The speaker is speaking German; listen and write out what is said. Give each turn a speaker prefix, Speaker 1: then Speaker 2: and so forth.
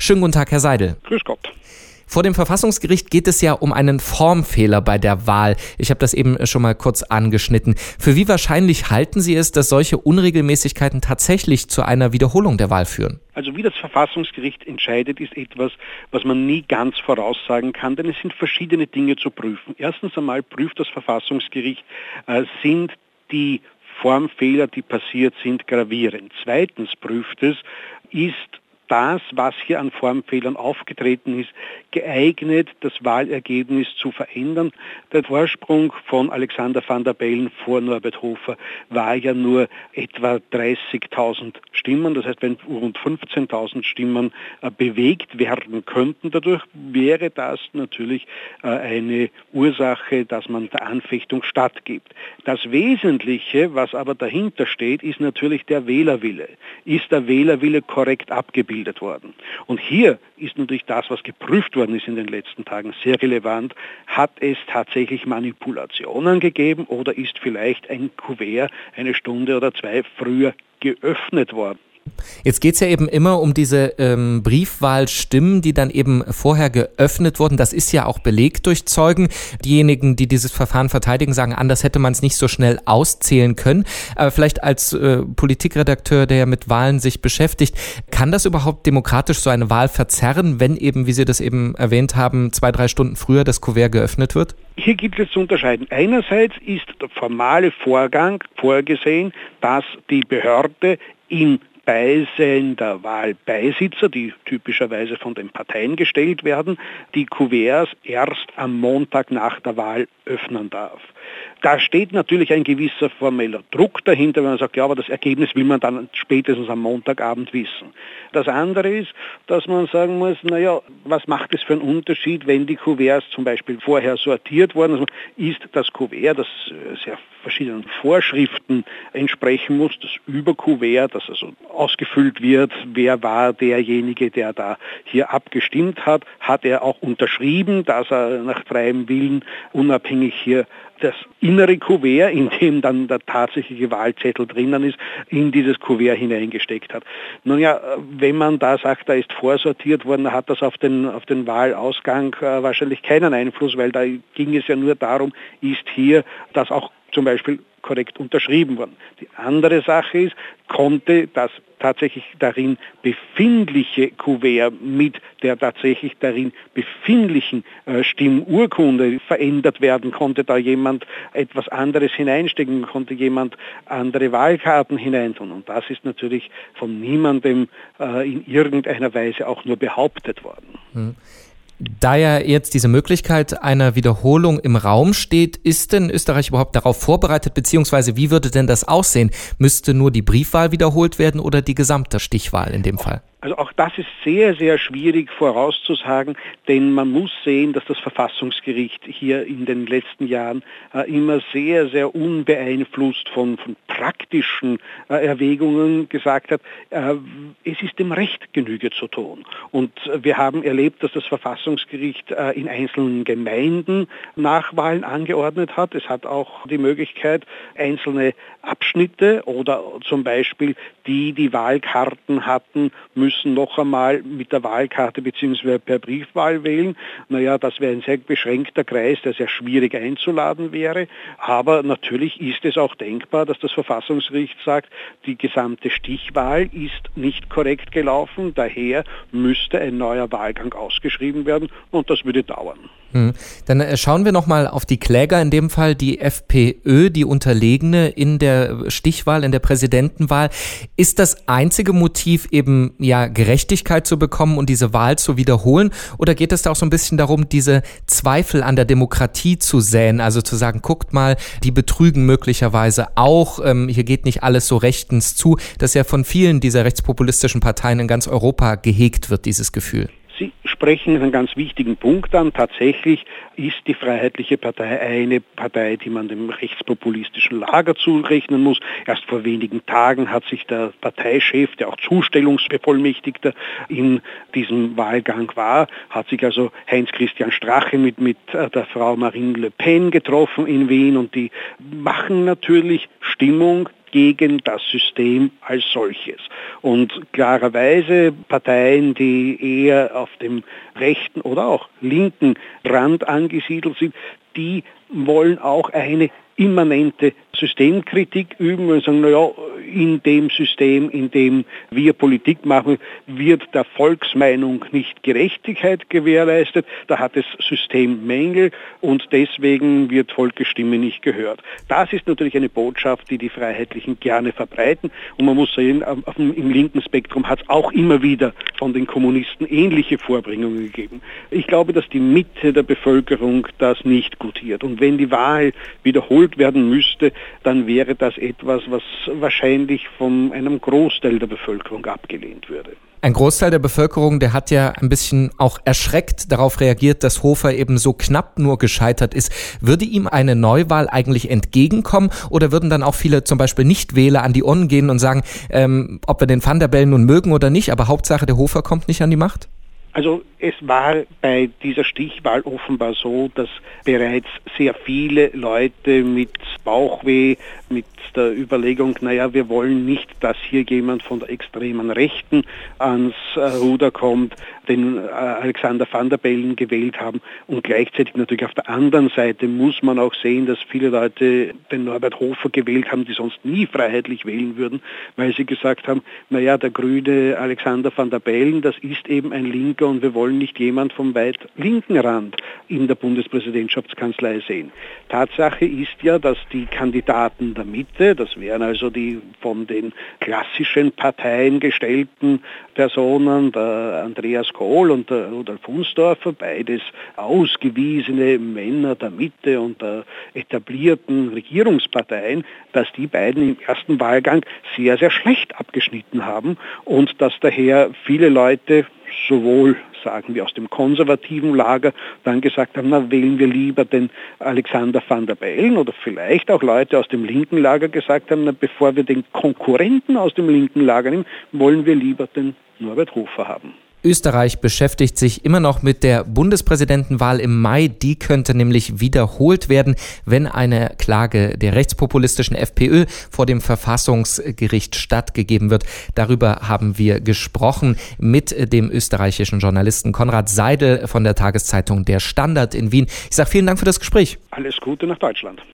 Speaker 1: Schönen guten Tag, Herr Seidel.
Speaker 2: Grüß Gott.
Speaker 1: Vor dem Verfassungsgericht geht es ja um einen Formfehler bei der Wahl. Ich habe das eben schon mal kurz angeschnitten. Für wie wahrscheinlich halten Sie es, dass solche Unregelmäßigkeiten tatsächlich zu einer Wiederholung der Wahl führen?
Speaker 2: Also wie das Verfassungsgericht entscheidet, ist etwas, was man nie ganz voraussagen kann, denn es sind verschiedene Dinge zu prüfen. Erstens einmal prüft das Verfassungsgericht, sind die Formfehler, die passiert sind, gravierend. Zweitens prüft es, ist das, was hier an Formfehlern aufgetreten ist, geeignet, das Wahlergebnis zu verändern. Der Vorsprung von Alexander Van der Bellen vor Norbert Hofer war ja nur etwa 30.000 Stimmen. Das heißt, wenn rund 15.000 Stimmen bewegt werden könnten dadurch, wäre das natürlich eine Ursache, dass man der Anfechtung stattgibt. Das Wesentliche, was aber dahinter steht, ist natürlich der Wählerwille. Ist der Wählerwille korrekt abgebildet worden? Und hier ist natürlich das, was geprüft worden ist in den letzten Tagen, sehr relevant. Hat es tatsächlich Manipulationen gegeben oder ist vielleicht ein Kuvert eine Stunde oder zwei früher geöffnet worden?
Speaker 1: Jetzt geht es ja eben immer um diese Briefwahlstimmen, die dann eben vorher geöffnet wurden. Das ist ja auch belegt durch Zeugen. Diejenigen, die dieses Verfahren verteidigen, sagen, anders hätte man es nicht so schnell auszählen können. Aber vielleicht als Politikredakteur, der ja mit Wahlen sich beschäftigt, kann das überhaupt demokratisch so eine Wahl verzerren, wenn eben, wie Sie das eben erwähnt haben, 2-3 Stunden früher das Kuvert geöffnet wird?
Speaker 2: Hier gibt es zu unterscheiden. Einerseits ist der formale Vorgang vorgesehen, dass die Behörde in Beisein der Wahlbeisitzer, die typischerweise von den Parteien gestellt werden, die Kuverts erst am Montag nach der Wahl öffnen darf. Da steht natürlich ein gewisser formeller Druck dahinter, wenn man sagt, ja, aber das Ergebnis will man dann spätestens am Montagabend wissen. Das andere ist, dass man sagen muss, naja, was macht es für einen Unterschied, wenn die Kuverts zum Beispiel vorher sortiert wurden? Also ist das Kuvert, das sehr verschiedenen Vorschriften entsprechen muss, das Überkuvert, das also ausgefüllt wird, wer war derjenige, der da hier abgestimmt hat er auch unterschrieben, dass er nach freiem Willen unabhängig hier das innere Kuvert, in dem dann der tatsächliche Wahlzettel drinnen ist, in dieses Kuvert hineingesteckt hat. Nun ja, wenn man da sagt, da ist vorsortiert worden, hat das auf den Wahlausgang wahrscheinlich keinen Einfluss, weil da ging es ja nur darum, ist hier das auch zum Beispiel korrekt unterschrieben worden. Die andere Sache ist, konnte das tatsächlich darin befindliche Kuvert mit der tatsächlich darin befindlichen Stimmurkunde verändert werden? Konnte da jemand etwas anderes hineinstecken? Konnte jemand andere Wahlkarten hineintun? Und das ist natürlich von niemandem in irgendeiner Weise auch nur behauptet worden.
Speaker 1: Da ja jetzt diese Möglichkeit einer Wiederholung im Raum steht, ist denn Österreich überhaupt darauf vorbereitet, beziehungsweise wie würde denn das aussehen? Müsste nur die Briefwahl wiederholt werden oder die gesamte Stichwahl in dem Fall?
Speaker 2: Also auch das ist sehr, sehr schwierig vorauszusagen, denn man muss sehen, dass das Verfassungsgericht hier in den letzten Jahren immer sehr, sehr unbeeinflusst von praktischen Erwägungen gesagt hat, es ist dem Recht Genüge zu tun. Und wir haben erlebt, dass das Verfassungsgericht in einzelnen Gemeinden Nachwahlen angeordnet hat. Es hat auch die Möglichkeit, einzelne Abschnitte oder zum Beispiel die Wahlkarten hatten, müssen noch einmal mit der Wahlkarte bzw. per Briefwahl wählen. Naja, das wäre ein sehr beschränkter Kreis, der sehr schwierig einzuladen wäre. Aber natürlich ist es auch denkbar, dass das Verfassungsgericht sagt, die gesamte Stichwahl ist nicht korrekt gelaufen. Daher müsste ein neuer Wahlgang ausgeschrieben werden und das würde dauern.
Speaker 1: Dann schauen wir nochmal auf die Kläger, in dem Fall die FPÖ, die Unterlegene in der Stichwahl, in der Präsidentenwahl. Ist das einzige Motiv eben Gerechtigkeit zu bekommen und diese Wahl zu wiederholen? Oder geht es da auch so ein bisschen darum, diese Zweifel an der Demokratie zu säen? Also zu sagen, guckt mal, die betrügen möglicherweise auch, hier geht nicht alles so rechtens zu. Das ja von vielen dieser rechtspopulistischen Parteien in ganz Europa gehegt wird, dieses Gefühl.
Speaker 2: Sie sprechen einen ganz wichtigen Punkt an. Tatsächlich ist die Freiheitliche Partei eine Partei, die man dem rechtspopulistischen Lager zurechnen muss. Erst vor wenigen Tagen hat sich der Parteichef, der auch Zustellungsbevollmächtigter in diesem Wahlgang war, hat sich also Heinz-Christian Strache mit der Frau Marine Le Pen getroffen in Wien und die machen natürlich Stimmung gegen das System als solches. Und klarerweise Parteien, die eher auf dem rechten oder auch linken Rand angesiedelt sind, die wollen auch eine immanente Systemkritik üben und sagen, naja, in dem System, in dem wir Politik machen, wird der Volksmeinung nicht Gerechtigkeit gewährleistet, da hat das System Mängel und deswegen wird Volksstimme nicht gehört. Das ist natürlich eine Botschaft, die die Freiheitlichen gerne verbreiten und man muss sehen, im linken Spektrum hat es auch immer wieder von den Kommunisten ähnliche Vorbringungen gegeben. Ich glaube, dass die Mitte der Bevölkerung das nicht gutiert und wenn die Wahl wiederholt werden müsste, dann wäre das etwas, was wahrscheinlich von einem Großteil der Bevölkerung abgelehnt würde.
Speaker 1: Ein Großteil der Bevölkerung, der hat ja ein bisschen auch erschreckt darauf reagiert, dass Hofer eben so knapp nur gescheitert ist. Würde ihm eine Neuwahl eigentlich entgegenkommen oder würden dann auch viele zum Beispiel Nichtwähler an die Urnen gehen und sagen, ob wir den Van der Bellen nun mögen oder nicht, aber Hauptsache der Hofer kommt nicht an die Macht?
Speaker 2: Also es war bei dieser Stichwahl offenbar so, dass bereits sehr viele Leute mit Bauchweh, mit der Überlegung, naja, wir wollen nicht, dass hier jemand von der extremen Rechten ans Ruder kommt, den Alexander Van der Bellen gewählt haben. Und gleichzeitig natürlich auf der anderen Seite muss man auch sehen, dass viele Leute den Norbert Hofer gewählt haben, die sonst nie freiheitlich wählen würden, weil sie gesagt haben, naja, der grüne Alexander Van der Bellen, das ist eben ein Linker und wir wollen nicht jemand vom weit linken Rand in der Bundespräsidentschaftskanzlei sehen. Tatsache ist ja, dass die Kandidaten der Mitte, das wären also die von den klassischen Parteien gestellten Personen, der Andreas Kohl und der Rudolf Funsdorfer, beides ausgewiesene Männer der Mitte und der etablierten Regierungsparteien, dass die beiden im ersten Wahlgang sehr, sehr schlecht abgeschnitten haben und dass daher viele Leute sowohl, sagen wir, aus dem konservativen Lager dann gesagt haben, na, wählen wir lieber den Alexander Van der Bellen oder vielleicht auch Leute aus dem linken Lager gesagt haben, na, bevor wir den Konkurrenten aus dem linken Lager nehmen, wollen wir lieber den Norbert Hofer haben.
Speaker 1: Österreich beschäftigt sich immer noch mit der Bundespräsidentenwahl im Mai. Die könnte nämlich wiederholt werden, wenn eine Klage der rechtspopulistischen FPÖ vor dem Verfassungsgericht stattgegeben wird. Darüber haben wir gesprochen mit dem österreichischen Journalisten Konrad Seidel von der Tageszeitung Der Standard in Wien. Ich sage vielen Dank für das Gespräch.
Speaker 2: Alles Gute nach Deutschland.